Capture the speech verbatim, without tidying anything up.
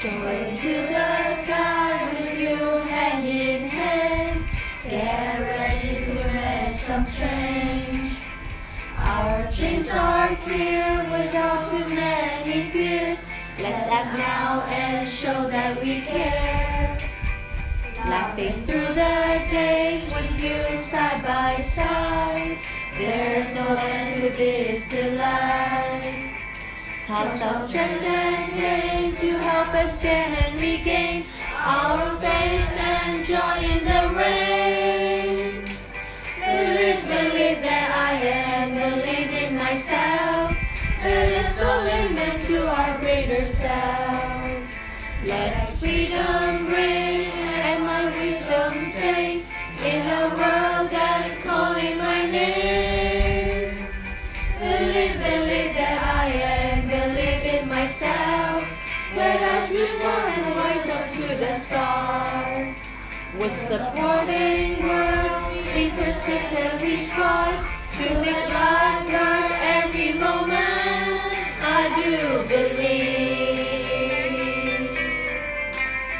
Soaring to the sky with you hand in hand. Get ready to make some change. Our dreams are clear without too many fears. Let's act now and show that we care. Laughing through the days with you side by side. There's no end to this delight. Thoughts of stress and pain to help us stand and regain our faith and joy in the rain. Believe, believe that I am, believe in myself. Let us go amen to our greater selves. Let freedom ring and my wisdom sing in a world that's calling my name. Believe, believe that I am, believe in myself. Let us reach for and rise up to the stars. With supporting words, we persistently strive.